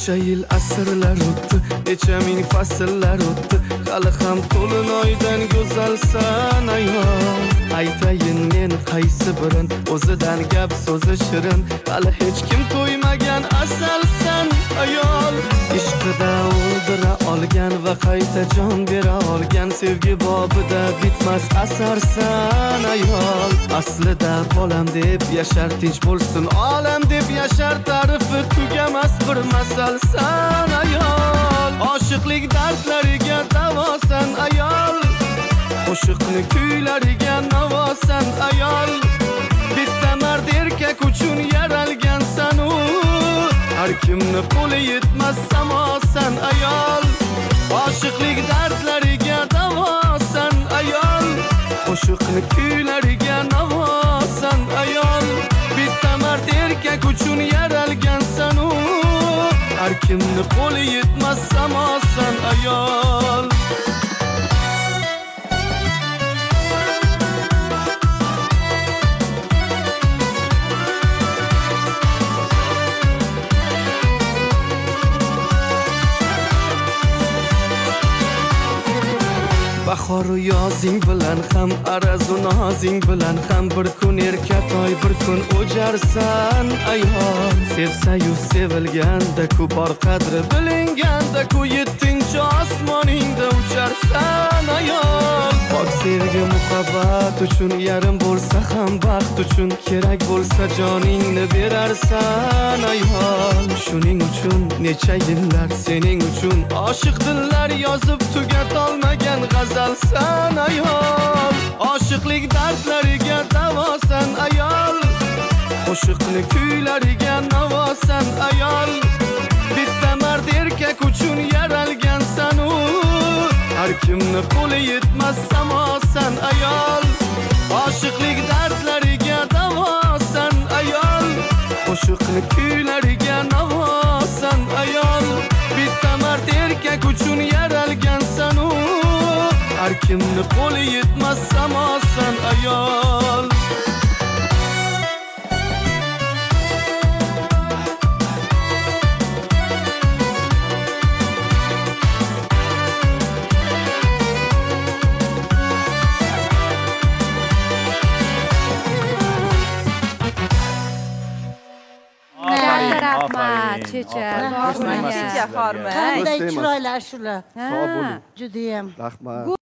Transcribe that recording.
necha yil asrlar o'tdi, necha ming fasllar o'tdi, hali ham to'linoydan go'zalsan ayol. Aytayin men qaysi birin, o'zidan gap so'zi shirin, hali hech kim to'ymagan asalsan ayol. Ishqida o'ldira olgan va qayta jon bera olgan, sevgi bobida bitmas asarsan ayol. Aslida bolam deb yashar, tinch bo'lsin olam deb yashar, tarifi tugamas bir masalsan ayol. Oshiqlik dardlariga davosan ayol, qo'shiqni kuylariga navosan ayol. Bitta mard erkak uchun yaralgansan u, har kimni qo'li yetmas samosan ayol. Oshiqlik dardlariga davosan ayol, qo'shiqni kuylariga navosan ayol. Bitta mard erkak uchun yaralgansan u, har kimni qo'li yetmas samosan ayol. Bahoru yozing bilan ham, arazu nozing bilan ham, bir kun erkatoy bir kun o'jarsan ayol. Sevsayu sevilganda ku, bor qadri bilinganda ku, yettinchi osmoningda ucharsan ayol. Pok sevgi muhabbat uchun, yarim bo'lsa ham baxt uchun, kerak bo'lsa joningni berarsan ayol. Shuning uchun necha yillar sening uchun oshiq dillar yozib tugatolmagan g'azalsan ayol. Oshiqlik dardlariga davosan ayol, qo'shiqni kuylariga navosan ayol. Bitta mard erkak uchun yaralgansan u, har kimni qo'li yetmas samosan ayol. Oshiqlik dardlariga davosan ayol, qo'shiqni kuylariga navosan ayol. Bitta mard erkak uchun yaralgansan u, har kimni qo'li yetmas samosan ayol. Rahmat, checha. Checha xormi. Qanday chiroylar shular. Sog' bo'ling. Judayam. Rahmat.